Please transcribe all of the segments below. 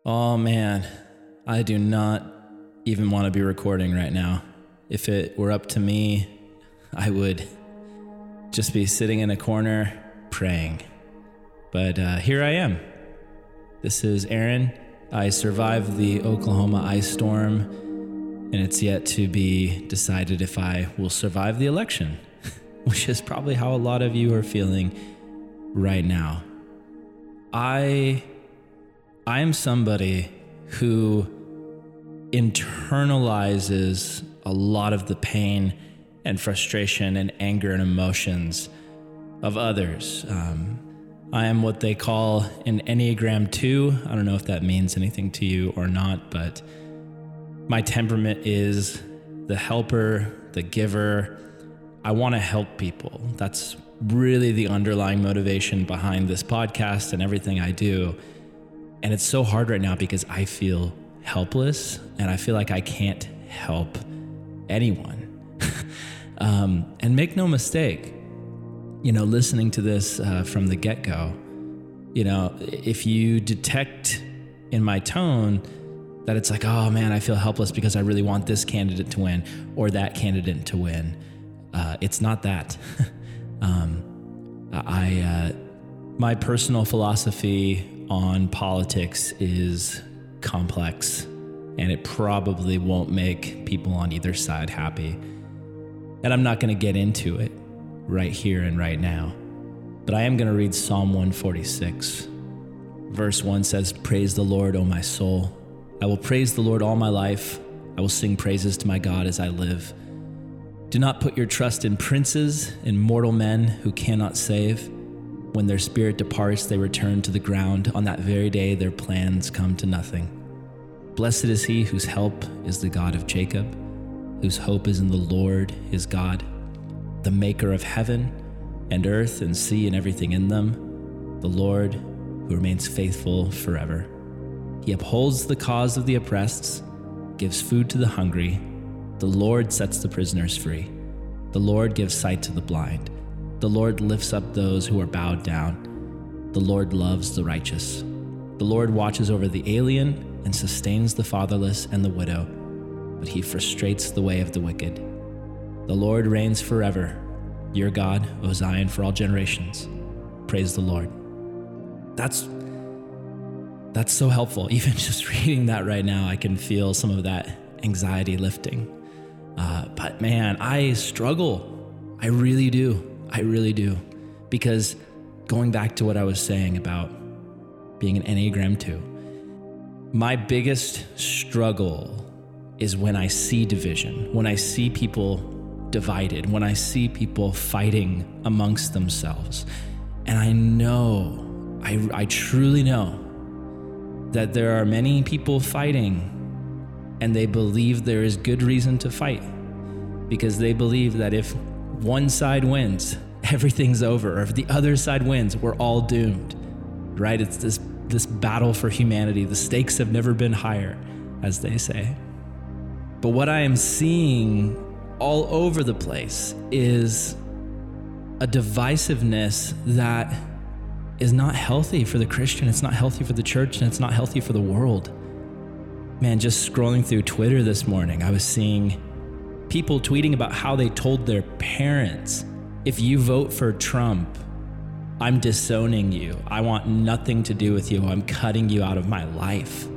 Oh man, I do not even want to be recording right now. If it were up to me, I would just be sitting in a corner praying. But here I am. This is Aaron. I survived the Oklahoma ice storm, and it's yet to be decided if I will survive the election, which is probably how a lot of you are feeling right now. I am somebody who internalizes a lot of the pain and frustration and anger and emotions of others. I am what they call an Enneagram 2. I don't know if that means anything to you or not, but my temperament is the helper, the giver. I want to help people. That's really the underlying motivation behind this podcast and everything I do. And it's so hard right now because I feel helpless and I feel like I can't help anyone. And make no mistake, listening to this from the get-go, if you detect in my tone that it's like, oh man, I feel helpless because I really want this candidate to win or that candidate to win. It's not that. My personal philosophy on politics is complex, and it probably won't make people on either side happy. And I'm not going to get into it right here and right now, but I am going to read Psalm 146. Verse 1 says, "Praise the Lord, O my soul. I will praise the Lord all my life. I will sing praises to my God as I live. Do not put your trust in princes, in mortal men who cannot save. When their spirit departs, they return to the ground. On that very day, their plans come to nothing. Blessed is he whose help is the God of Jacob, whose hope is in the Lord his God, the maker of heaven and earth and sea and everything in them, the Lord who remains faithful forever. He upholds the cause of the oppressed, gives food to the hungry. The Lord sets the prisoners free. The Lord gives sight to the blind. The Lord lifts up those who are bowed down. The Lord loves the righteous. The Lord watches over the alien and sustains the fatherless and the widow, but he frustrates the way of the wicked. The Lord reigns forever. Your God, O Zion, for all generations. Praise the Lord." That's so helpful. Even just reading that right now, I can feel some of that anxiety lifting. But man, I struggle. I really do. Because going back to what I was saying about being an Enneagram 2, my biggest struggle is when I see division, when I see people divided, when I see people fighting amongst themselves. And I know, I truly know that there are many people fighting and they believe there is good reason to fight because they believe that if one side wins, everything's over. Or if the other side wins, we're all doomed, right? It's this battle for humanity. The stakes have never been higher, as they say. But what I am seeing all over the place is a divisiveness that is not healthy for the Christian. It's not healthy for the church, and it's not healthy for the world. Man, just scrolling through Twitter this morning, I was seeing people tweeting about how they told their parents, if you vote for Trump, I'm disowning you. I want nothing to do with you. I'm cutting you out of my life.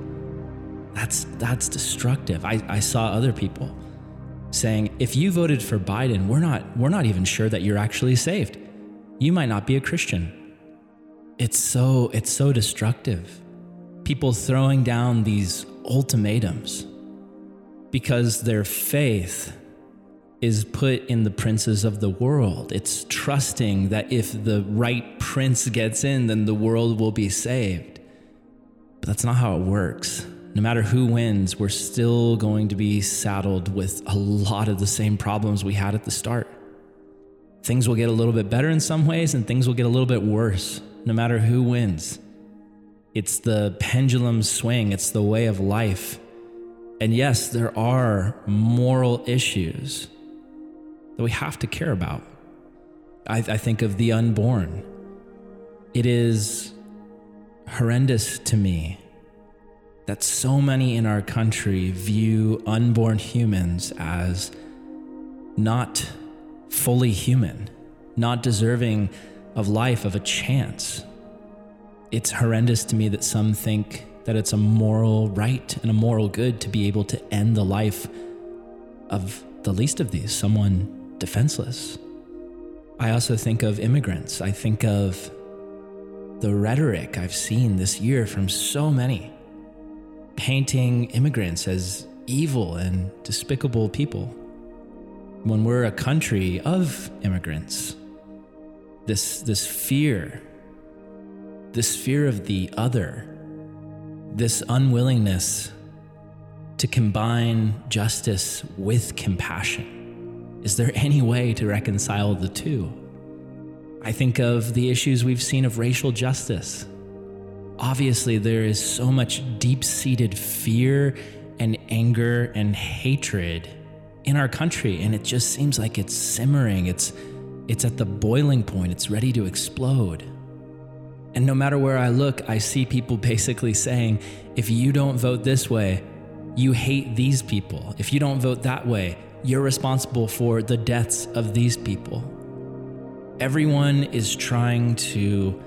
That's destructive. I saw other people saying, if you voted for Biden, we're not even sure that you're actually saved. You might not be a Christian. It's so destructive. People throwing down these ultimatums because their faith is put in the princes of the world. It's trusting that if the right prince gets in, then the world will be saved. But that's not how it works. No matter who wins, we're still going to be saddled with a lot of the same problems we had at the start. Things will get a little bit better in some ways, and things will get a little bit worse, no matter who wins. It's the pendulum swing. It's the way of life. And yes, there are moral issues that we have to care about. I think of the unborn. It is horrendous to me that so many in our country view unborn humans as not fully human, not deserving of life, of a chance. It's horrendous to me that some think that it's a moral right and a moral good to be able to end the life of the least of these, someone defenseless. I also think of immigrants. I think of the rhetoric I've seen this year from so many, painting immigrants as evil and despicable people, when we're a country of immigrants. This fear of the other, this unwillingness to combine justice with compassion. Is there any way to reconcile the two? I think of the issues we've seen of racial justice. Obviously, there is so much deep-seated fear and anger and hatred in our country, and it just seems like it's simmering. It's at the boiling point. It's ready to explode. And no matter where I look, I see people basically saying, if you don't vote this way, you hate these people. If you don't vote that way, you're responsible for the deaths of these people. Everyone is trying to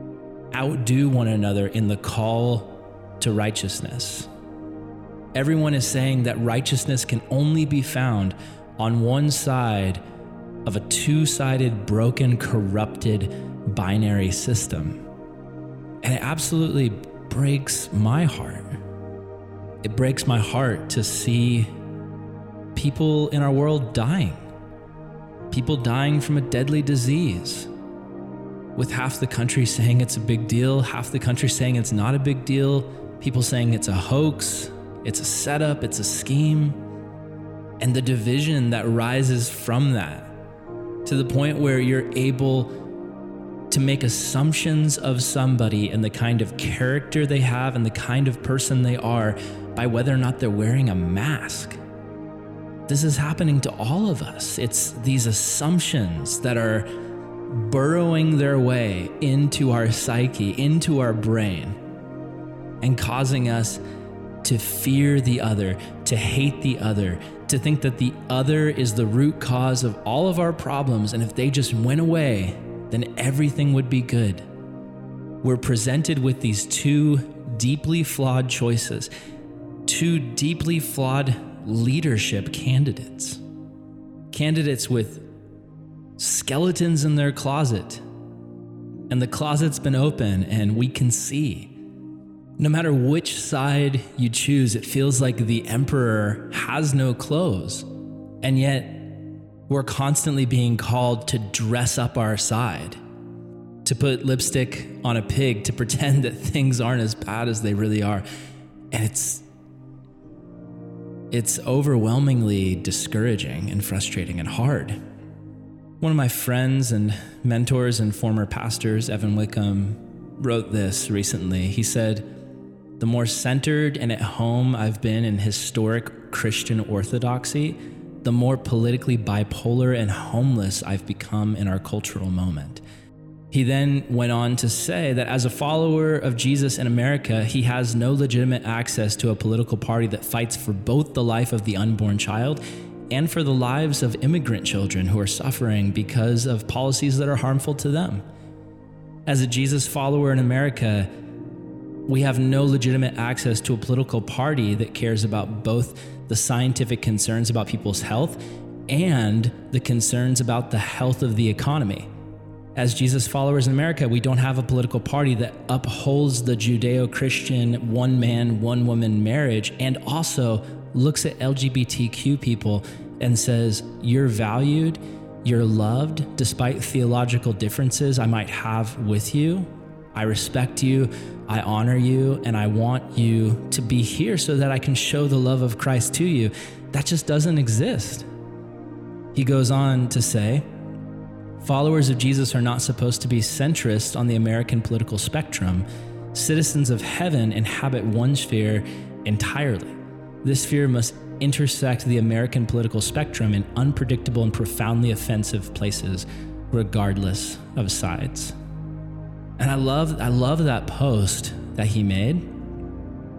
outdo one another in the call to righteousness. Everyone is saying that righteousness can only be found on one side of a two-sided, broken, corrupted, binary system. And it absolutely breaks my heart. It breaks my heart to see people in our world dying. People dying from a deadly disease, with half the country saying it's a big deal, half the country saying it's not a big deal, people saying it's a hoax, it's a setup, it's a scheme. And the division that rises from that, to the point where you're able to make assumptions of somebody and the kind of character they have and the kind of person they are by whether or not they're wearing a mask. This is happening to all of us. It's these assumptions that are burrowing their way into our psyche, into our brain, and causing us to fear the other, to hate the other, to think that the other is the root cause of all of our problems, and if they just went away, then everything would be good. We're presented with these two deeply flawed choices, two deeply flawed leadership candidates with skeletons in their closet, and the closet's been open and we can see. No matter which side you choose, it feels like the emperor has no clothes, and yet we're constantly being called to dress up our side, to put lipstick on a pig, to pretend that things aren't as bad as they really are. And it's overwhelmingly discouraging and frustrating and hard. One of my friends and mentors and former pastors, Evan Wickham, wrote this recently. He said, "The more centered and at home I've been in historic Christian orthodoxy, the more politically bipolar and homeless I've become in our cultural moment." He then went on to say that as a follower of Jesus in America, he has no legitimate access to a political party that fights for both the life of the unborn child and for the lives of immigrant children who are suffering because of policies that are harmful to them. As a Jesus follower in America, we have no legitimate access to a political party that cares about both the scientific concerns about people's health and the concerns about the health of the economy. As Jesus followers in America, we don't have a political party that upholds the Judeo-Christian one-man, one-woman marriage and also looks at LGBTQ people and says, you're valued, you're loved, despite theological differences I might have with you. I respect you, I honor you, and I want you to be here so that I can show the love of Christ to you. That just doesn't exist. He goes on to say, followers of Jesus are not supposed to be centrist on the American political spectrum. Citizens of heaven inhabit one sphere entirely. This sphere must intersect the American political spectrum in unpredictable and profoundly offensive places, regardless of sides. And I love that post that he made,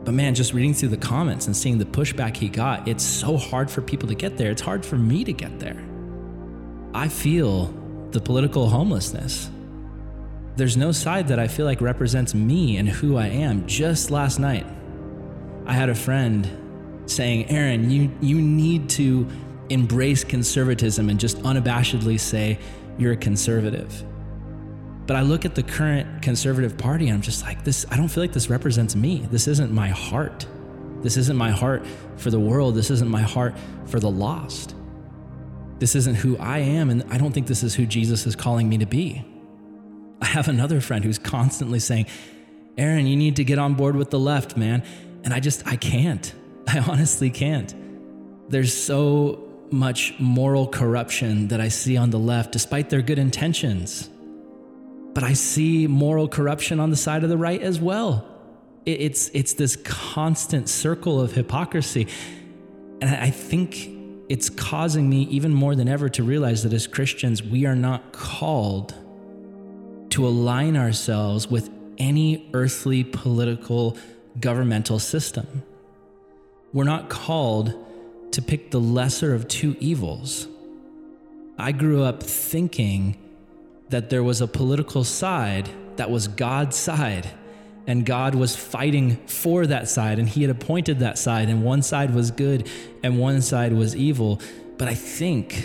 But man, just reading through the comments and seeing the pushback he got, it's so hard for people to get there. It's hard for me to get there. I feel the political homelessness. There's no side that I feel like represents me and who I am. Just last night, I had a friend saying, Aaron, you need to embrace conservatism and just unabashedly say you're a conservative. But I look at the current conservative party and I'm just like, I don't feel like this represents me. This isn't my heart. This isn't my heart for the world. This isn't my heart for the lost. This isn't who I am, and I don't think this is who Jesus is calling me to be. I have another friend who's constantly saying, Aaron, you need to get on board with the left, man. And I can't. I honestly can't. There's so much moral corruption that I see on the left, despite their good intentions. But I see moral corruption on the side of the right as well. It's this constant circle of hypocrisy. And I think it's causing me even more than ever to realize that as Christians, we are not called to align ourselves with any earthly political governmental system. We're not called to pick the lesser of two evils. I grew up thinking that there was a political side that was God's side, and God was fighting for that side, and he had appointed that side, and one side was good and one side was evil. But I think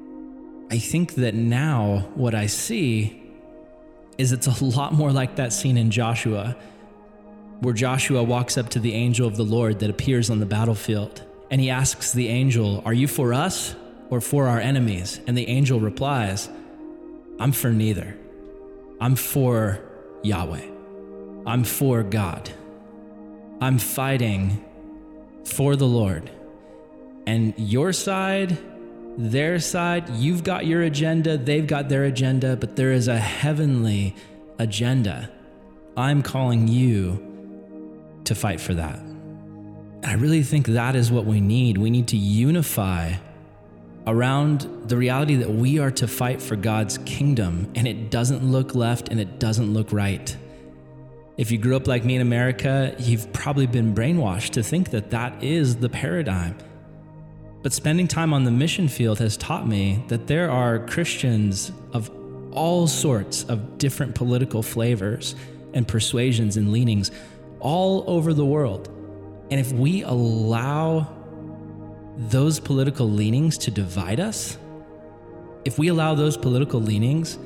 that now what I see is it's a lot more like that scene in Joshua, where Joshua walks up to the angel of the Lord that appears on the battlefield, and he asks the angel, are you for us or for our enemies? And the angel replies, I'm for neither. I'm for Yahweh. I'm for God. I'm fighting for the Lord. And your side, their side, you've got your agenda, they've got their agenda, but there is a heavenly agenda. I'm calling you to fight for that. And I really think that is what we need. We need to unify around the reality that we are to fight for God's kingdom, and it doesn't look left and it doesn't look right. If you grew up like me in America, you've probably been brainwashed to think that that is the paradigm. But spending time on the mission field has taught me that there are Christians of all sorts of different political flavors and persuasions and leanings all over the world. And if we allow those political leanings to divide us, if we allow those political leanings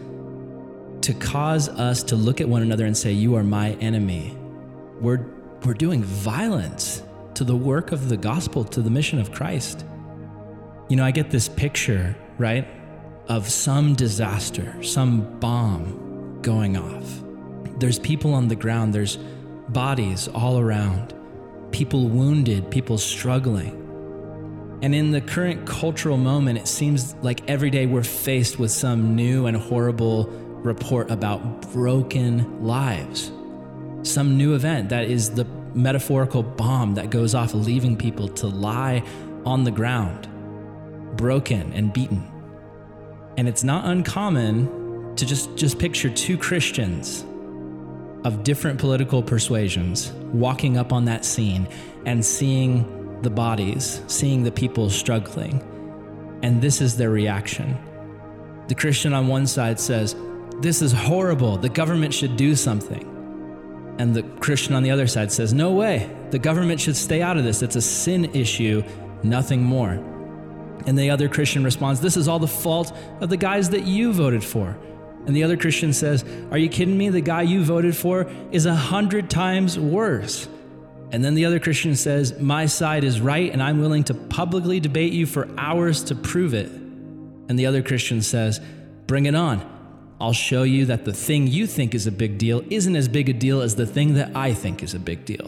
to cause us to look at one another and say, you are my enemy, we're doing violence to the work of the gospel, to the mission of Christ. You know, I get this picture, right, of some disaster, some bomb going off. There's people on the ground, there's bodies all around, people wounded, people struggling. And in the current cultural moment, it seems like every day we're faced with some new and horrible report about broken lives. Some new event that is the metaphorical bomb that goes off, leaving people to lie on the ground, broken and beaten. And it's not uncommon to just picture two Christians of different political persuasions walking up on that scene and seeing the bodies, seeing the people struggling. And this is their reaction. The Christian on one side says, this is horrible, the government should do something. And the Christian on the other side says, no way, the government should stay out of this. It's a sin issue, nothing more. And the other Christian responds, this is all the fault of the guys that you voted for. And the other Christian says, are you kidding me? The guy you voted for is 100 times worse. And then the other Christian says, my side is right, and I'm willing to publicly debate you for hours to prove it. And the other Christian says, bring it on. I'll show you that the thing you think is a big deal isn't as big a deal as the thing that I think is a big deal.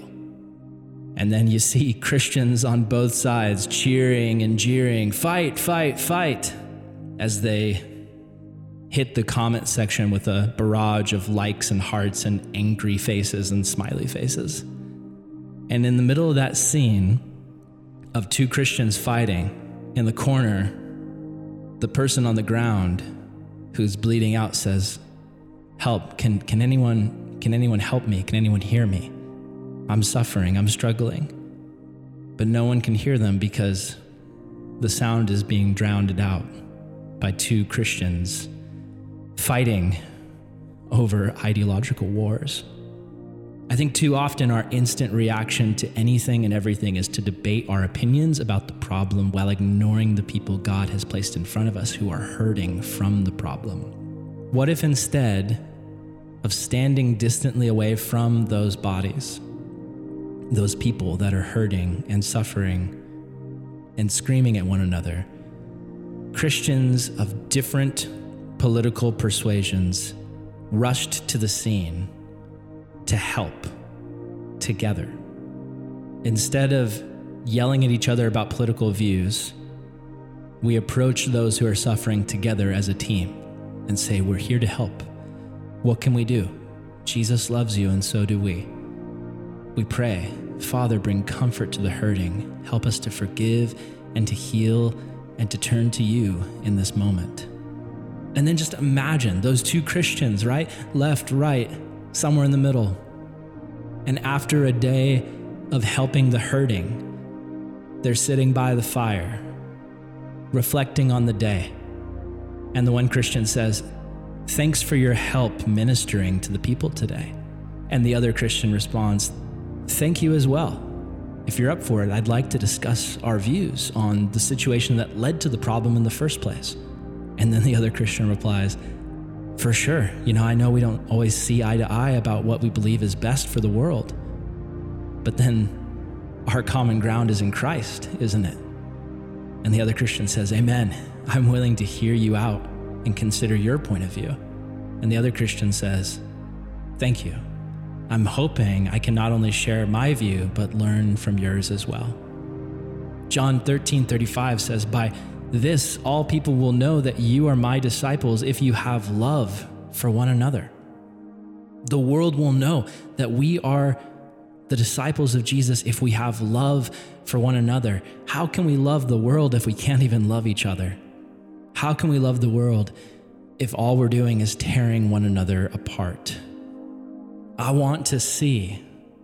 And then you see Christians on both sides cheering and jeering, fight, fight, fight, as they hit the comment section with a barrage of likes and hearts and angry faces and smiley faces. And in the middle of that scene of two Christians fighting, in the corner, the person on the ground who's bleeding out says, help, can anyone help me? Can anyone hear me? I'm suffering, I'm struggling. But no one can hear them because the sound is being drowned out by two Christians fighting over ideological wars. I think too often our instant reaction to anything and everything is to debate our opinions about the problem while ignoring the people God has placed in front of us who are hurting from the problem. What if instead of standing distantly away from those bodies, those people that are hurting and suffering and screaming at one another, Christians of different political persuasions rushed to the scene to help together? Instead of yelling at each other about political views, we approach those who are suffering together as a team and say, we're here to help. What can we do? Jesus loves you, and so do we. We pray, Father, bring comfort to the hurting. Help us to forgive and to heal and to turn to you in this moment. And then just imagine those two Christians, right? Left, right, somewhere in the middle. And after a day of helping the hurting, they're sitting by the fire, reflecting on the day. And the one Christian says, thanks for your help ministering to the people today. And the other Christian responds, thank you as well. If you're up for it, I'd like to discuss our views on the situation that led to the problem in the first place. And then the other Christian replies, for sure. I know we don't always see eye to eye about what we believe is best for the world. But then our common ground is in Christ, isn't it? And the other Christian says, amen. I'm willing to hear you out and consider your point of view. And the other Christian says, thank you. I'm hoping I can not only share my view, but learn from yours as well. John 13:35 says, by this, all people will know that you are my disciples if you have love for one another. The world will know that we are the disciples of Jesus if we have love for one another. How can we love the world if we can't even love each other? How can we love the world if all we're doing is tearing one another apart? I want to see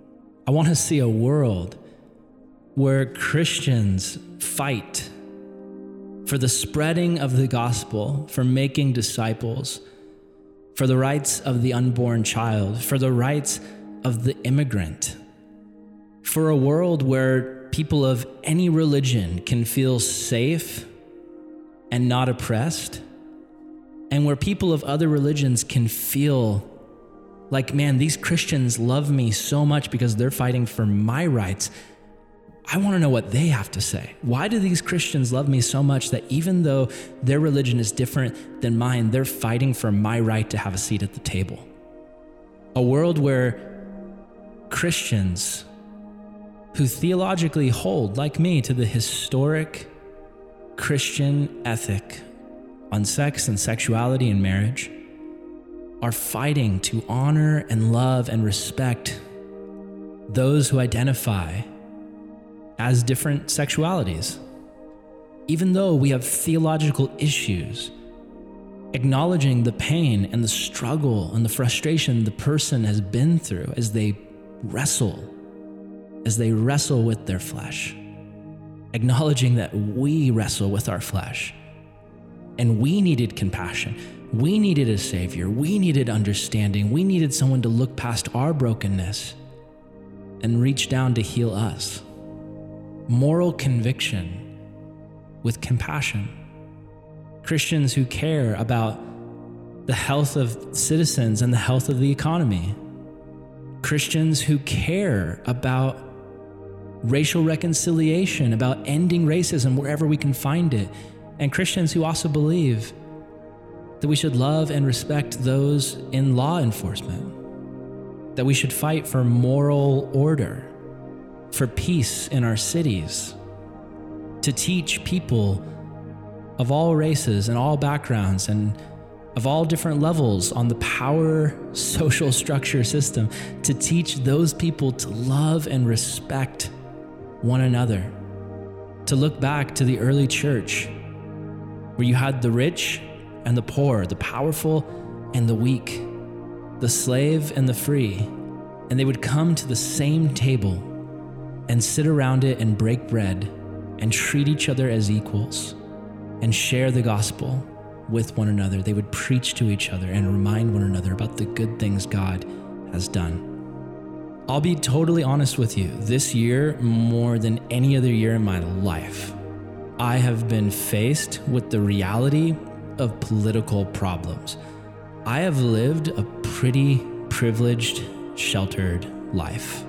a world where Christians fight for the spreading of the gospel, for making disciples, for the rights of the unborn child, for the rights of the immigrant, for a world where people of any religion can feel safe and not oppressed, and where people of other religions can feel like, man, these Christians love me so much because they're fighting for my rights. I want to know what they have to say. Why do these Christians love me so much that even though their religion is different than mine, they're fighting for my right to have a seat at the table? A world where Christians who theologically hold, like me, to the historic Christian ethic on sex and sexuality and marriage, are fighting to honor and love and respect those who identify as different sexualities. Even though we have theological issues, acknowledging the pain and the struggle and the frustration the person has been through as they wrestle with their flesh, acknowledging that we wrestle with our flesh and we needed compassion. We needed a savior. We needed understanding. We needed someone to look past our brokenness and reach down to heal us. Moral conviction with compassion. Christians who care about the health of citizens and the health of the economy. Christians who care about racial reconciliation, about ending racism wherever we can find it. And Christians who also believe that we should love and respect those in law enforcement, that we should fight for moral order, for peace in our cities, to teach people of all races and all backgrounds and of all different levels on the power social structure system, to teach those people to love and respect one another, to look back to the early church where you had the rich and the poor, the powerful and the weak, the slave and the free, and they would come to the same table and sit around it and break bread and treat each other as equals and share the gospel with one another. They would preach to each other and remind one another about the good things God has done. I'll be totally honest with you. This year, more than any other year in my life, I have been faced with the reality of political problems. I have lived a pretty privileged, sheltered life.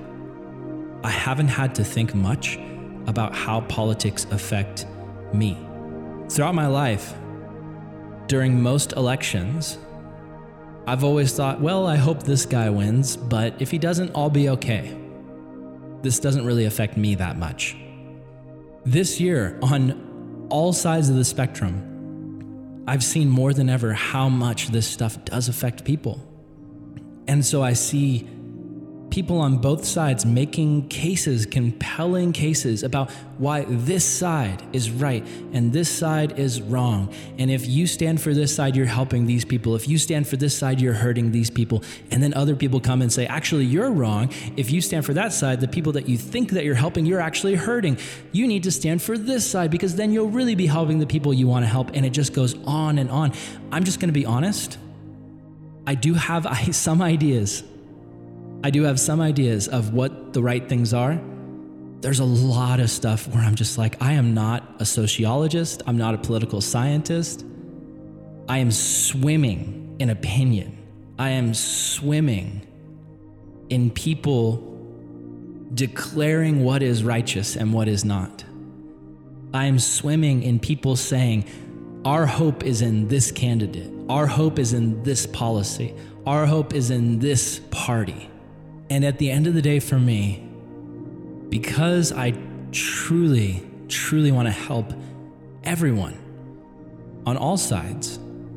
I haven't had to think much about how politics affect me. Throughout my life, during most elections, I've always thought, well, I hope this guy wins, but if he doesn't, I'll be okay. This doesn't really affect me that much. This year, on all sides of the spectrum, I've seen more than ever how much this stuff does affect people. And so I see people on both sides making cases, compelling cases about why this side is right and this side is wrong. And if you stand for this side, you're helping these people. If you stand for this side, you're hurting these people. And then other people come and say, actually, you're wrong. If you stand for that side, the people that you think that you're helping, you're actually hurting. You need to stand for this side because then you'll really be helping the people you want to help. And it just goes on and on. I'm just going to be honest. I do have some ideas. I do have some ideas of what the right things are. There's a lot of stuff where I'm just like, I am not a sociologist. I'm not a political scientist. I am swimming in opinion. I am swimming in people declaring what is righteous and what is not. I am swimming in people saying, our hope is in this candidate. Our hope is in this policy. Our hope is in this party. And at the end of the day for me, because I truly, truly want to help everyone on all sides,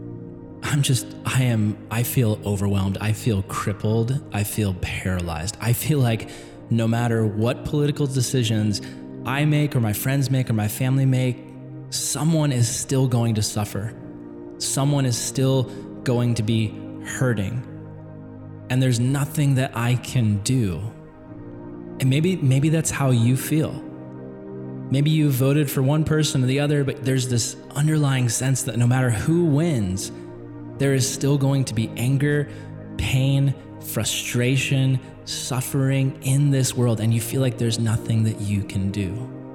I feel overwhelmed. I feel crippled. I feel paralyzed. I feel like no matter what political decisions I make or my friends make or my family make, someone is still going to suffer. Someone is still going to be hurting. And there's nothing that I can do. And maybe that's how you feel. Maybe you voted for one person or the other, but there's this underlying sense that no matter who wins, there is still going to be anger, pain, frustration, suffering in this world, and you feel like there's nothing that you can do.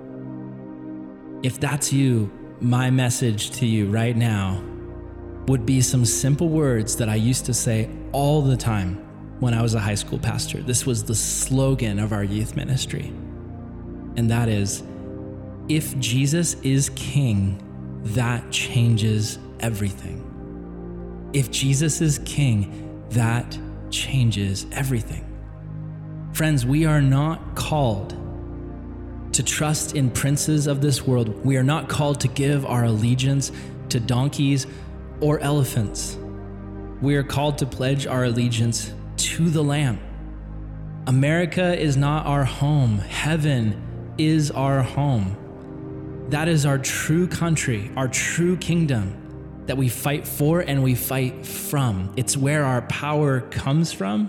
If that's you, my message to you right now would be some simple words that I used to say all the time when I was a high school pastor. This was the slogan of our youth ministry. And that is, if Jesus is king, that changes everything. If Jesus is king, that changes everything. Friends, we are not called to trust in princes of this world. We are not called to give our allegiance to donkeys or elephants. We are called to pledge our allegiance to the Lamb. America is not our home. Heaven is our home. That is our true country, our true kingdom that we fight for and we fight from. It's where our power comes from.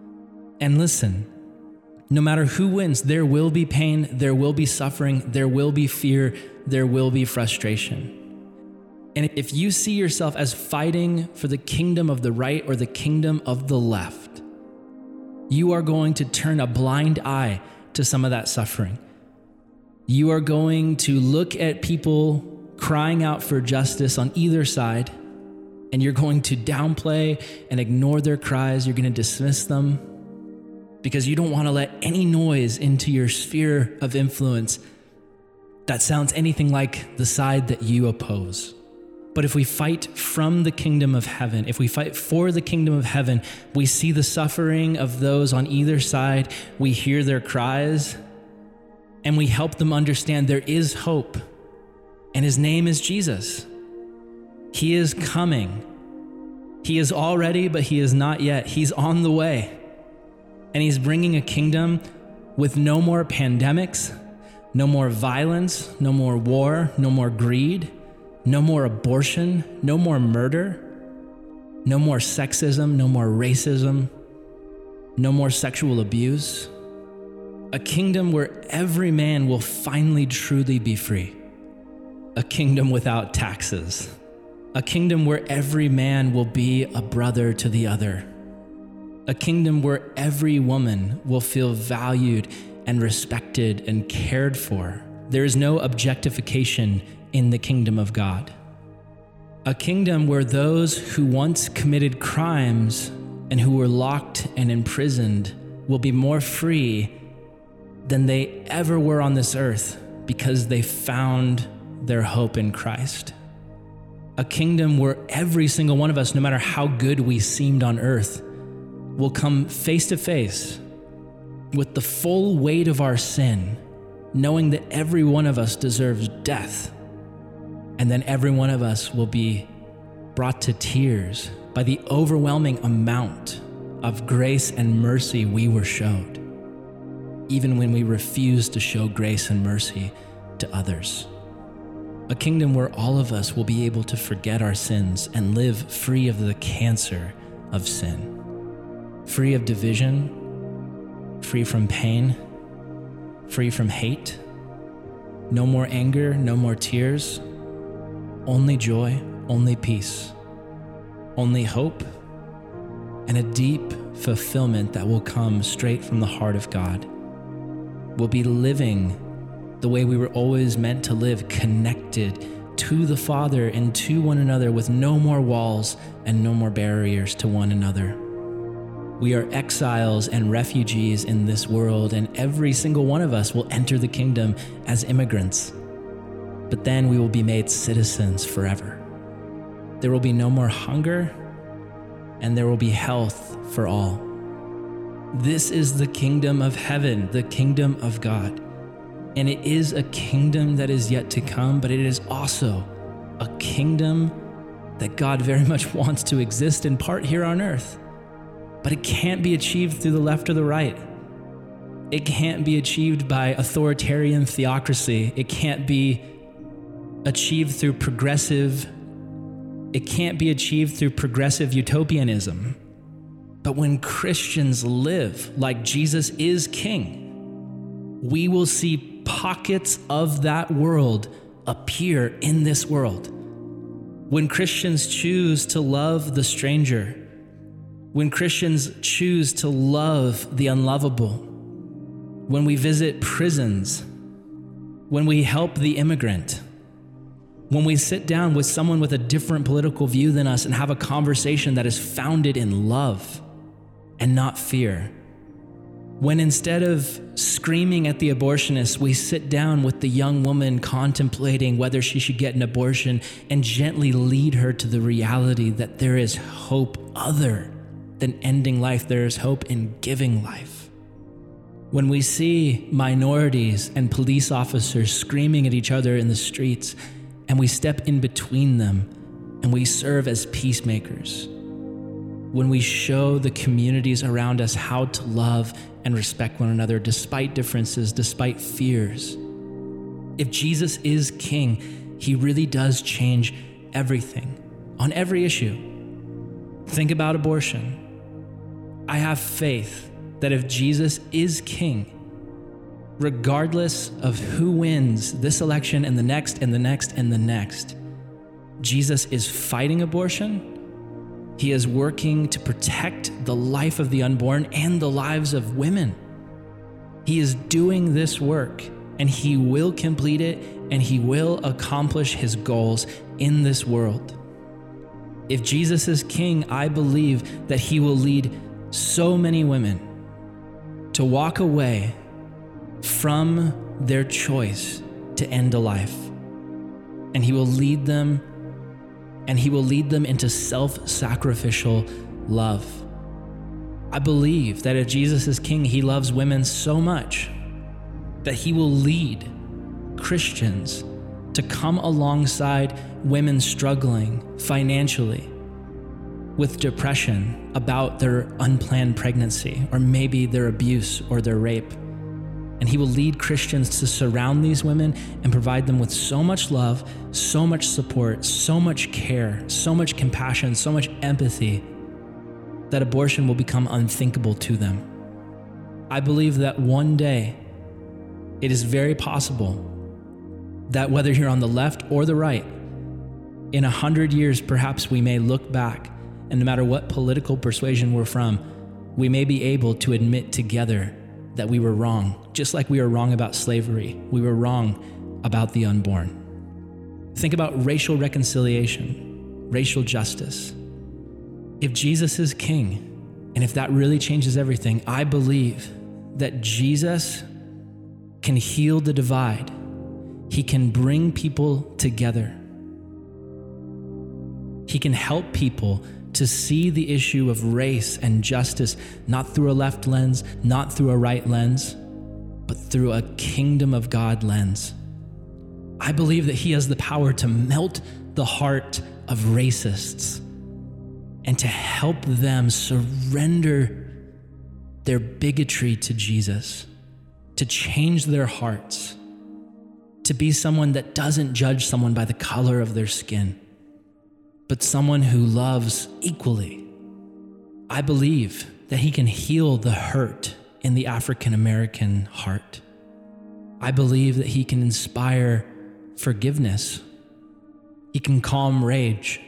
And listen, no matter who wins, there will be pain, there will be suffering, there will be fear, there will be frustration. And if you see yourself as fighting for the kingdom of the right or the kingdom of the left, you are going to turn a blind eye to some of that suffering. You are going to look at people crying out for justice on either side, and you're going to downplay and ignore their cries. You're going to dismiss them because you don't want to let any noise into your sphere of influence that sounds anything like the side that you oppose. But if we fight from the kingdom of heaven, if we fight for the kingdom of heaven, we see the suffering of those on either side, we hear their cries, and we help them understand there is hope, and his name is Jesus. He is coming. He is already, but he is not yet. He's on the way, and he's bringing a kingdom with no more pandemics, no more violence, no more war, no more greed, no more abortion, no more murder, no more sexism, no more racism. no more sexual abuse, a kingdom where every man will finally truly be free, a kingdom without taxes, a kingdom where every man will be a brother to the other, a kingdom where every woman will feel valued and respected and cared for. There is no objectification in the kingdom of God. A kingdom where those who once committed crimes and who were locked and imprisoned will be more free than they ever were on this earth because they found their hope in Christ. A kingdom where every single one of us, no matter how good we seemed on earth, will come face to face with the full weight of our sin, knowing that every one of us deserves death. And then every one of us will be brought to tears by the overwhelming amount of grace and mercy we were showed, even when we refused to show grace and mercy to others. A kingdom where all of us will be able to forget our sins and live free of the cancer of sin, free of division, free from pain, free from hate, no more anger, no more tears, only joy, only peace, only hope, and a deep fulfillment that will come straight from the heart of God. We'll be living the way we were always meant to live, connected to the Father and to one another with no more walls and no more barriers to one another. We are exiles and refugees in this world, and every single one of us will enter the kingdom as immigrants. But then we will be made citizens forever. There will be no more hunger, and there will be health for all. This is the kingdom of heaven, the kingdom of God. And it is a kingdom that is yet to come, but it is also a kingdom that God very much wants to exist in part here on earth. But it can't be achieved through the left or the right. It can't be achieved by authoritarian theocracy. It can't be achieved through progressive utopianism. But when Christians live like Jesus is king, we will see pockets of that world appear in this world. When Christians choose to love the stranger, when Christians choose to love the unlovable, when we visit prisons, when we help the immigrant, when we sit down with someone with a different political view than us and have a conversation that is founded in love and not fear, when instead of screaming at the abortionist, we sit down with the young woman contemplating whether she should get an abortion and gently lead her to the reality that there is hope other than ending life. There is hope in giving life. When we see minorities and police officers screaming at each other in the streets, and we step in between them and we serve as peacemakers, when we show the communities around us how to love and respect one another despite differences, despite fears. If Jesus is king, he really does change everything on every issue. Think about abortion. I have faith that if Jesus is king, regardless of who wins this election and the next and the next and the next, Jesus is fighting abortion. He is working to protect the life of the unborn and the lives of women. He is doing this work, and he will complete it, and he will accomplish his goals in this world. If Jesus is king, I believe that he will lead so many women to walk away from their choice to end a life. And he will lead them into self-sacrificial love. I believe that if Jesus is king, he loves women so much that he will lead Christians to come alongside women struggling financially with depression about their unplanned pregnancy, or maybe their abuse or their rape. And he will lead Christians to surround these women and provide them with so much love, so much support, so much care, so much compassion, so much empathy, that abortion will become unthinkable to them. I believe that one day it is very possible that whether you're on the left or the right, in 100 years, perhaps we may look back, and no matter what political persuasion we're from, we may be able to admit together that we were wrong, just like we were wrong about slavery. We were wrong about the unborn. Think about racial reconciliation, racial justice. If Jesus is king, and if that really changes everything, I believe that Jesus can heal the divide. He can bring people together. He can help people to see the issue of race and justice, not through a left lens, not through a right lens, but through a kingdom of God lens. I believe that he has the power to melt the heart of racists and to help them surrender their bigotry to Jesus, to change their hearts, to be someone that doesn't judge someone by the color of their skin, but someone who loves equally. I believe that he can heal the hurt in the African American heart. I believe that he can inspire forgiveness. He can calm rage.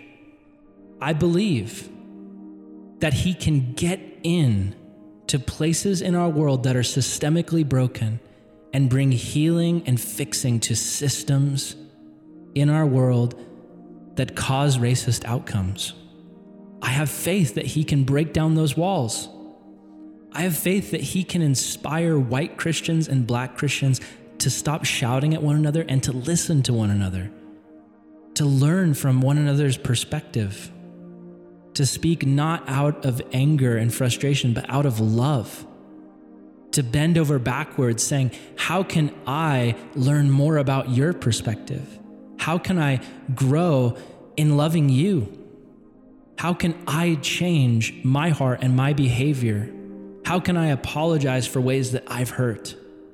I believe that he can get in to places in our world that are systemically broken and bring healing and fixing to systems in our world that cause racist outcomes. I have faith that he can break down those walls. I have faith that he can inspire white Christians and black Christians to stop shouting at one another and to listen to one another, to learn from one another's perspective, to speak not out of anger and frustration, but out of love, to bend over backwards saying, how can I learn more about your perspective? How can I grow in loving you? How can I change my heart and my behavior? How can I apologize for ways that I've hurt?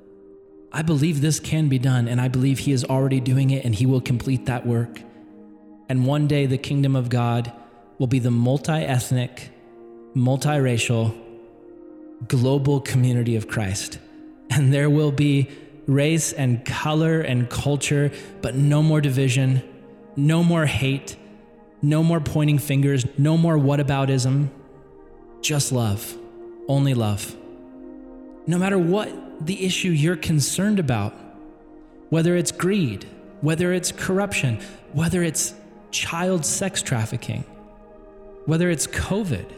I believe this can be done, and I believe he is already doing it, and he will complete that work. And one day the kingdom of God will be the multi-ethnic, multiracial, global community of Christ. And there will be race and color and culture, but no more division, no more hate, no more pointing fingers, no more whataboutism, just love, only love. No matter what the issue you're concerned about, whether it's greed, whether it's corruption, whether it's child sex trafficking, whether it's COVID,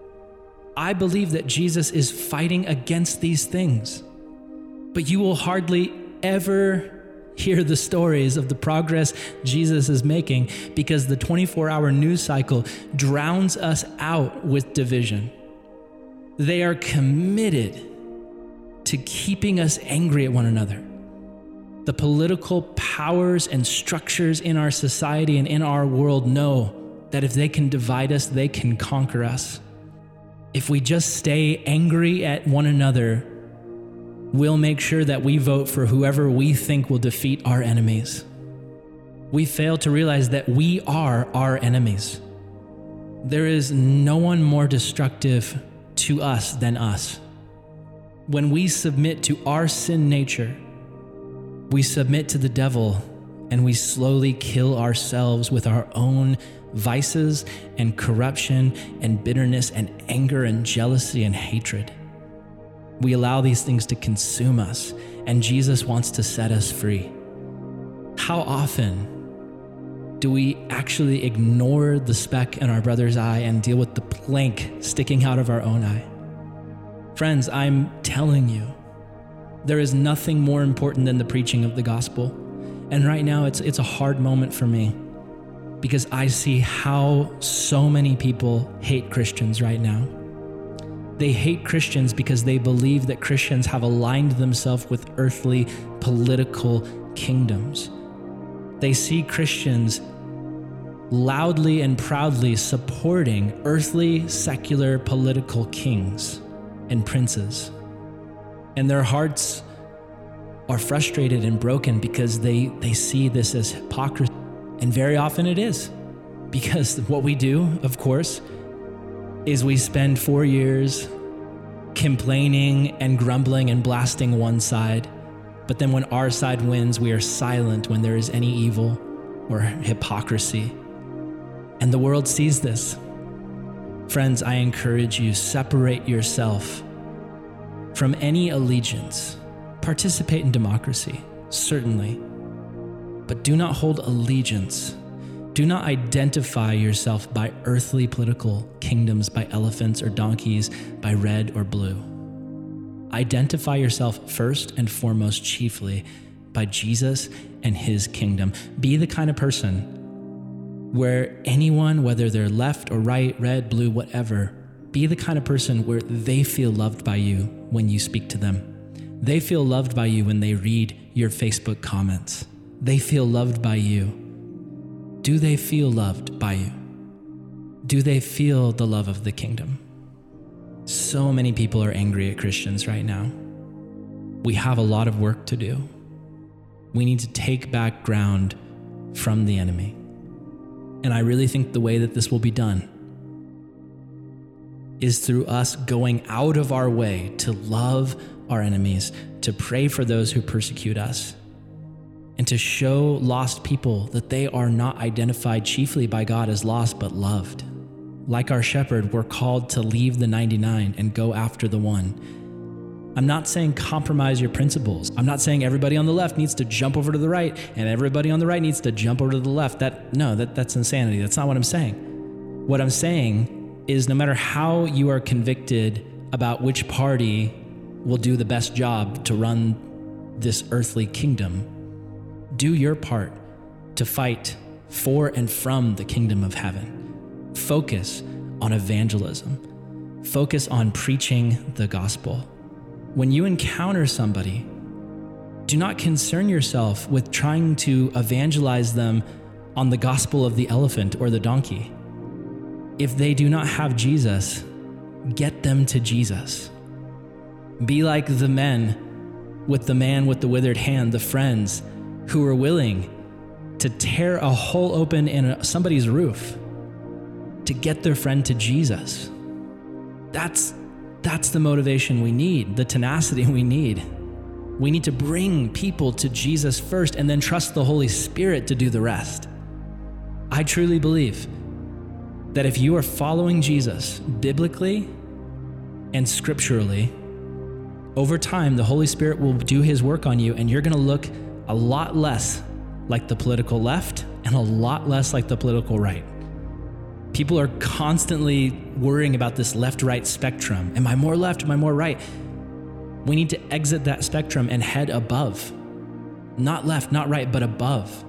I believe that Jesus is fighting against these things. But you will hardly ever hear the stories of the progress Jesus is making because the 24-hour news cycle drowns us out with division. They are committed to keeping us angry at one another. The political powers and structures in our society and in our world know that if they can divide us, they can conquer us. If we just stay angry at one another, we'll make sure that we vote for whoever we think will defeat our enemies. We fail to realize that we are our enemies. There is no one more destructive to us than us. When we submit to our sin nature, we submit to the devil, and we slowly kill ourselves with our own vices and corruption and bitterness and anger and jealousy and hatred. We allow these things to consume us, and Jesus wants to set us free. How often do we actually ignore the speck in our brother's eye and deal with the plank sticking out of our own eye? Friends, I'm telling you, there is nothing more important than the preaching of the gospel. And right now, it's a hard moment for me because I see how so many people hate Christians right now. They hate Christians because they believe that Christians have aligned themselves with earthly political kingdoms. They see Christians loudly and proudly supporting earthly, secular, political kings and princes. And their hearts are frustrated and broken because they see this as hypocrisy. And very often it is, because what we do, of course, is we spend 4 years complaining and grumbling and blasting one side, but then when our side wins, we are silent when there is any evil or hypocrisy. And the world sees this. Friends, I encourage you, separate yourself from any allegiance. Participate in democracy, certainly, but do not hold allegiance. Do not identify yourself by earthly political kingdoms, by elephants or donkeys, by red or blue. Identify yourself first and foremost, chiefly, by Jesus and his kingdom. Be the kind of person where anyone, whether they're left or right, red, blue, whatever, be the kind of person where they feel loved by you when you speak to them. They feel loved by you when they read your Facebook comments. They feel loved by you. Do they feel loved by you? Do they feel the love of the kingdom? So many people are angry at Christians right now. We have a lot of work to do. We need to take back ground from the enemy. And I really think the way that this will be done is through us going out of our way to love our enemies, to pray for those who persecute us, and to show lost people that they are not identified chiefly by God as lost, but loved. Like our shepherd, we're called to leave the 99 and go after the one. I'm not saying compromise your principles. I'm not saying everybody on the left needs to jump over to the right and everybody on the right needs to jump over to the left. That's insanity. That's not what I'm saying. What I'm saying is no matter how you are convicted about which party will do the best job to run this earthly kingdom, do your part to fight for and from the kingdom of heaven. Focus on evangelism. Focus on preaching the gospel. When you encounter somebody, do not concern yourself with trying to evangelize them on the gospel of the elephant or the donkey. If they do not have Jesus, get them to Jesus. Be like the men with the man with the withered hand, the friends who were willing to tear a hole open in somebody's roof to get their friend to Jesus. That's the motivation we need, the tenacity we need. We need to bring people to Jesus first and then trust the Holy Spirit to do the rest. I truly believe that if you are following Jesus biblically and scripturally, over time, the Holy Spirit will do his work on you and you're going to look a lot less like the political left and a lot less like the political right. People are constantly worrying about this left-right spectrum. Am I more left? Am I more right? We need to exit that spectrum and head above. Not left, not right, but above.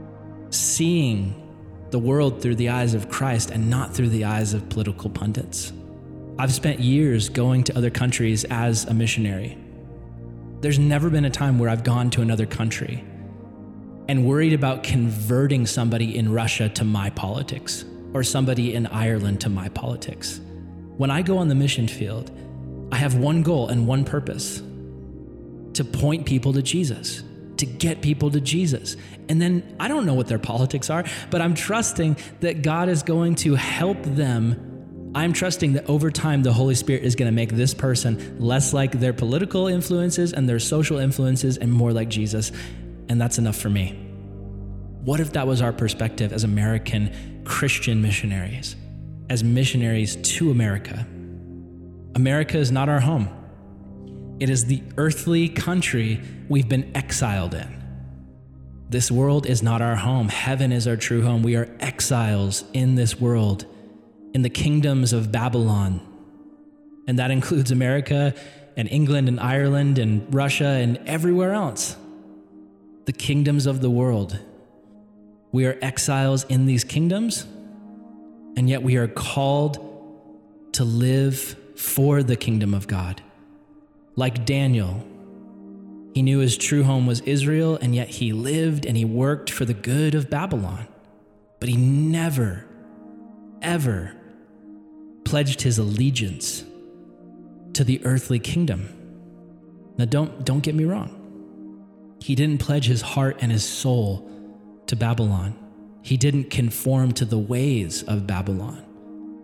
Seeing the world through the eyes of Christ and not through the eyes of political pundits. I've spent years going to other countries as a missionary. There's never been a time where I've gone to another country and worried about converting somebody in Russia to my politics or somebody in Ireland to my politics. When I go on the mission field, I have one goal and one purpose: to point people to Jesus, to get people to Jesus. And then I don't know what their politics are, but I'm trusting that God is going to help them. I'm trusting that over time, the Holy Spirit is going to make this person less like their political influences and their social influences and more like Jesus. And that's enough for me. What if that was our perspective as American Christian missionaries, as missionaries to America? America is not our home. It is the earthly country we've been exiled in. This world is not our home. Heaven is our true home. We are exiles in this world, in the kingdoms of Babylon. And that includes America and England and Ireland and Russia and everywhere else. The kingdoms of the world. We are exiles in these kingdoms, and yet we are called to live for the kingdom of God. Like Daniel, he knew his true home was Israel, and yet he lived and he worked for the good of Babylon. But he never, ever pledged his allegiance to the earthly kingdom. Now, don't get me wrong. He didn't pledge his heart and his soul to Babylon. He didn't conform to the ways of Babylon.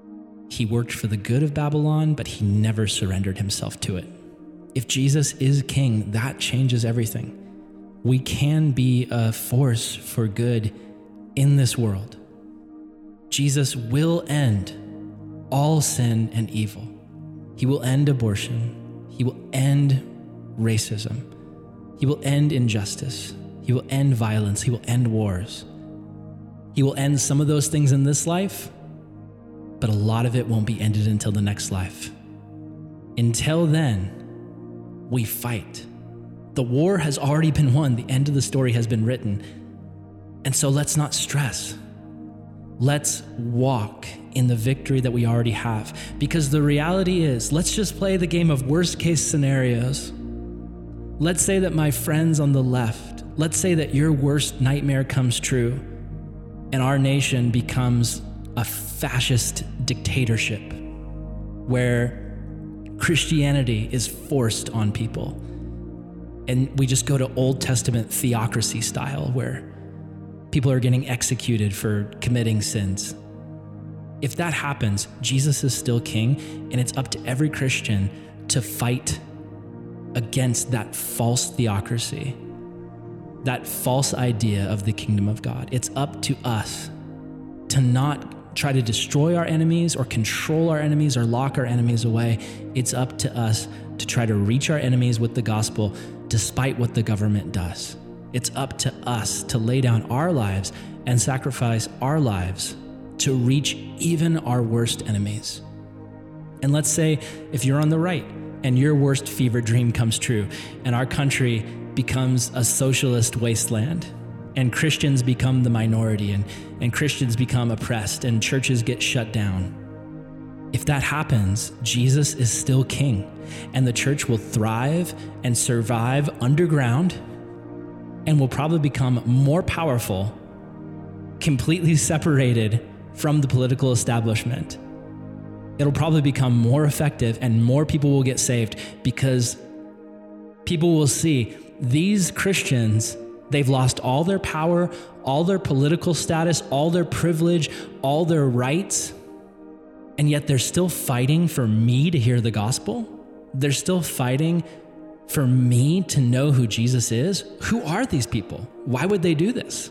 He worked for the good of Babylon, but he never surrendered himself to it. If Jesus is king, that changes everything. We can be a force for good in this world. Jesus will end all sin and evil. He will end abortion. He will end racism. He will end injustice. He will end violence. He will end wars. He will end some of those things in this life, but a lot of it won't be ended until the next life. Until then, we fight. The war has already been won. The end of the story has been written. And so let's not stress. Let's walk in the victory that we already have. Because the reality is, let's just play the game of worst case scenarios. Let's say that my friends on the left, let's say that your worst nightmare comes true and our nation becomes a fascist dictatorship where Christianity is forced on people. And we just go to Old Testament theocracy style where people are getting executed for committing sins. If that happens, Jesus is still king, and it's up to every Christian to fight against that false theocracy, that false idea of the kingdom of God. It's up to us to not try to destroy our enemies or control our enemies or lock our enemies away. It's up to us to try to reach our enemies with the gospel despite what the government does. It's up to us to lay down our lives and sacrifice our lives to reach even our worst enemies. And let's say if you're on the right and your worst fever dream comes true and our country becomes a socialist wasteland and Christians become the minority and Christians become oppressed and churches get shut down. If that happens, Jesus is still king and the church will thrive and survive underground and will probably become more powerful, completely separated from the political establishment. It'll probably become more effective and more people will get saved because people will see these Christians, they've lost all their power, all their political status, all their privilege, all their rights, and yet they're still fighting for me to hear the gospel. They're still fighting for me to know who Jesus is. Who are these people? Why would they do this?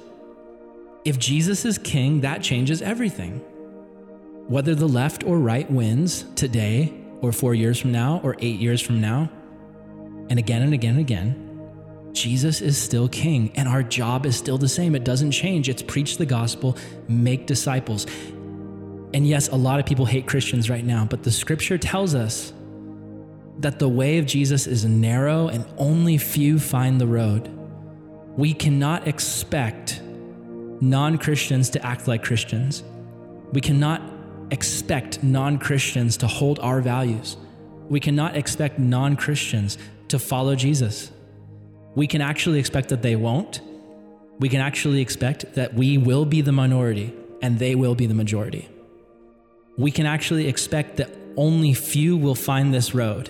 If Jesus is king, that changes everything. Whether the left or right wins today or 4 years from now or 8 years from now, and again and again and again, Jesus is still king and our job is still the same. It doesn't change. It's preach the gospel, make disciples. And yes, a lot of people hate Christians right now, but the scripture tells us that the way of Jesus is narrow and only few find the road. We cannot expect non-Christians to act like Christians. We cannot expect non-Christians to hold our values. We cannot expect non-Christians to follow Jesus. We can actually expect that they won't. We can actually expect that we will be the minority and they will be the majority. We can actually expect that only few will find this road.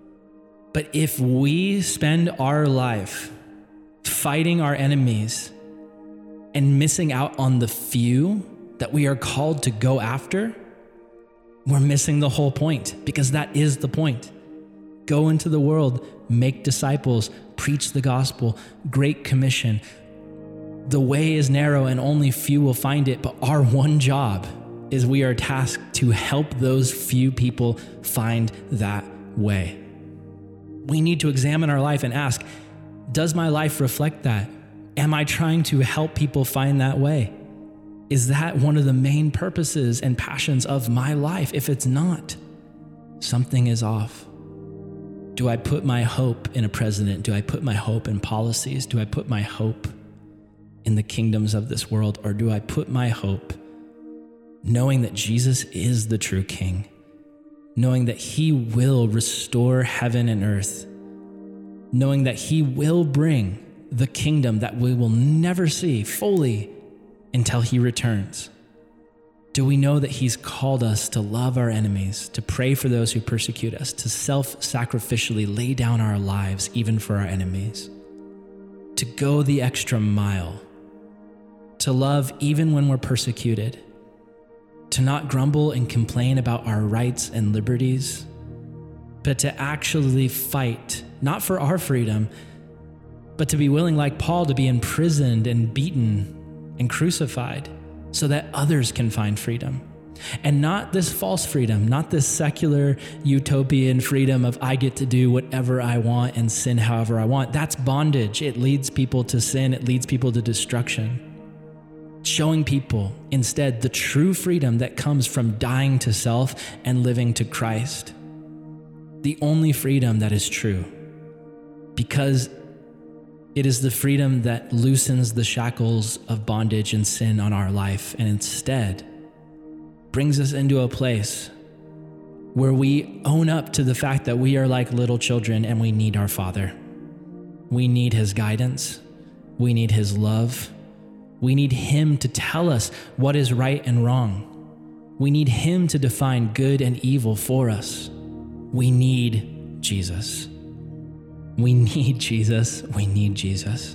But if we spend our life fighting our enemies and missing out on the few that we are called to go after, we're missing the whole point, because that is the point. Go into the world, make disciples, preach the gospel, Great Commission. The way is narrow and only few will find it, but our one job is we are tasked to help those few people find that way. We need to examine our life and ask, does my life reflect that? Am I trying to help people find that way? Is that one of the main purposes and passions of my life? If it's not, something is off. Do I put my hope in a president? Do I put my hope in policies? Do I put my hope in the kingdoms of this world? Or do I put my hope knowing that Jesus is the true king, knowing that he will restore heaven and earth, knowing that he will bring the kingdom that we will never see fully until he returns? Do we know that he's called us to love our enemies, to pray for those who persecute us, to self-sacrificially lay down our lives even for our enemies, to go the extra mile, to love even when we're persecuted, to not grumble and complain about our rights and liberties, but to actually fight, not for our freedom, but to be willing, like Paul, to be imprisoned and beaten and crucified so that others can find freedom. And not this false freedom, not this secular utopian freedom of I get to do whatever I want and sin however I want. That's bondage. It leads people to sin. It leads people to destruction. Showing people instead the true freedom that comes from dying to self and living to Christ. The only freedom that is true, because it is the freedom that loosens the shackles of bondage and sin on our life, and instead brings us into a place where we own up to the fact that we are like little children and we need our Father. We need His guidance. We need His love. We need Him to tell us what is right and wrong. We need Him to define good and evil for us. We need Jesus. We need Jesus. We need Jesus.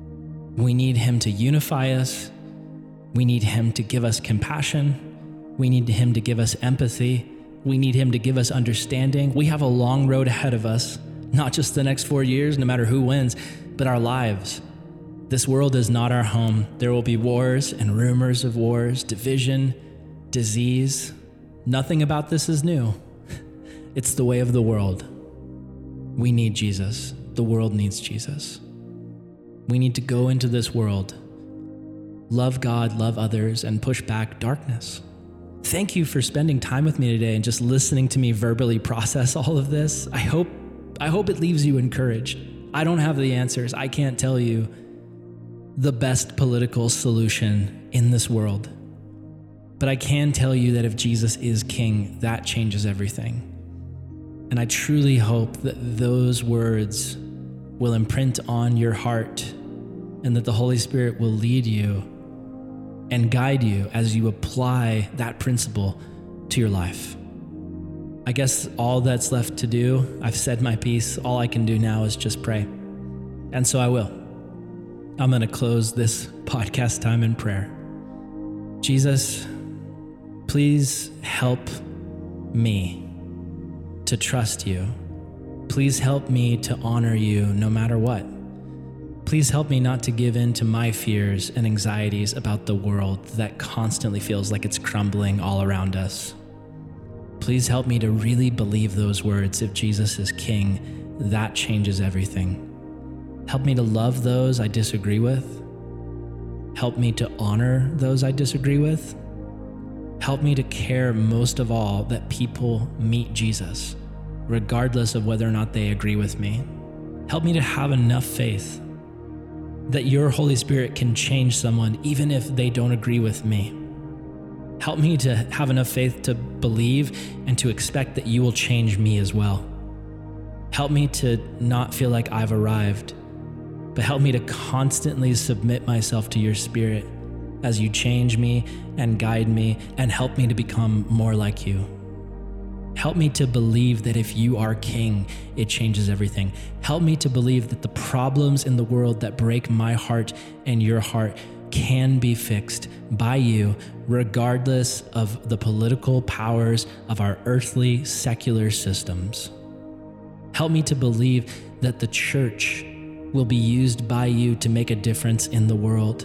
We need Him to unify us. We need Him to give us compassion. We need Him to give us empathy. We need Him to give us understanding. We have a long road ahead of us, not just the next 4 years, no matter who wins, but our lives. This world is not our home. There will be wars and rumors of wars, division, disease. Nothing about this is new. It's the way of the world. We need Jesus. The world needs Jesus. We need to go into this world, love God, love others, and push back darkness. Thank you for spending time with me today and just listening to me verbally process all of this. I hope it leaves you encouraged. I don't have the answers. I can't tell you the best political solution in this world. But I can tell you that if Jesus is King, that changes everything. And I truly hope that those words will imprint on your heart and that the Holy Spirit will lead you and guide you as you apply that principle to your life. I guess all that's left to do, I've said my piece. All I can do now is just pray. And so I will. I'm going to close this podcast time in prayer. Jesus, please help me to trust you. Please help me to honor you no matter what. Please help me not to give in to my fears and anxieties about the world that constantly feels like it's crumbling all around us. Please help me to really believe those words. If Jesus is King, that changes everything. Help me to love those I disagree with. Help me to honor those I disagree with. Help me to care most of all that people meet Jesus, regardless of whether or not they agree with me. Help me to have enough faith that your Holy Spirit can change someone even if they don't agree with me. Help me to have enough faith to believe and to expect that you will change me as well. Help me to not feel like I've arrived, but help me to constantly submit myself to your Spirit as you change me and guide me and help me to become more like you. Help me to believe that if you are King, it changes everything. Help me to believe that the problems in the world that break my heart and your heart can be fixed by you, regardless of the political powers of our earthly, secular systems. Help me to believe that the church will be used by you to make a difference in the world.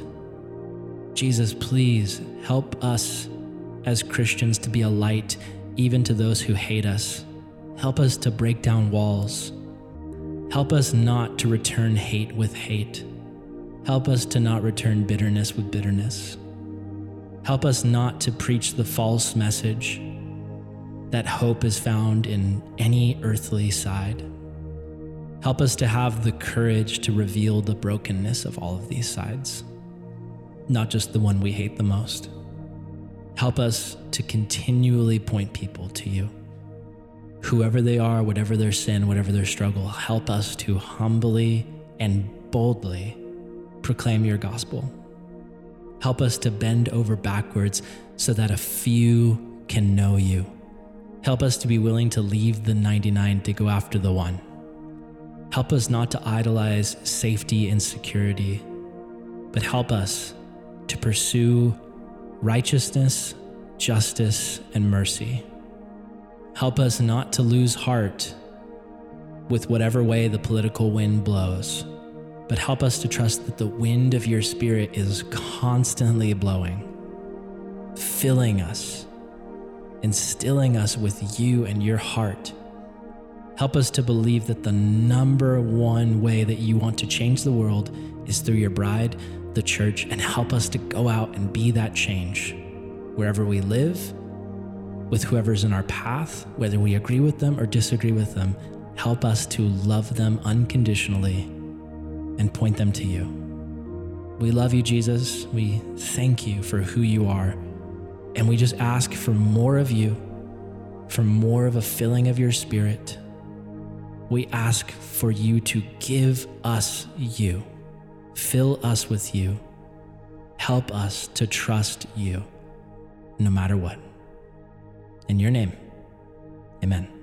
Jesus, please help us as Christians to be a light even to those who hate us. Help us to break down walls. Help us not to return hate with hate. Help us to not return bitterness with bitterness. Help us not to preach the false message that hope is found in any earthly side. Help us to have the courage to reveal the brokenness of all of these sides, not just the one we hate the most. Help us to continually point people to you. Whoever they are, whatever their sin, whatever their struggle, help us to humbly and boldly proclaim your gospel. Help us to bend over backwards so that a few can know you. Help us to be willing to leave the 99 to go after the one. Help us not to idolize safety and security, but help us to pursue righteousness, justice, and mercy. Help us not to lose heart with whatever way the political wind blows, but help us to trust that the wind of your Spirit is constantly blowing, filling us, instilling us with you and your heart. Help us to believe that the number one way that you want to change the world is through your bride, the church, and help us to go out and be that change wherever we live, with whoever's in our path, whether we agree with them or disagree with them. Help us to love them unconditionally and point them to you. We love you, Jesus. We thank you for who you are. And we just ask for more of you, for more of a filling of your Spirit. We ask for you to give us you. Fill us with you. Help us to trust you no matter what. In your name, amen.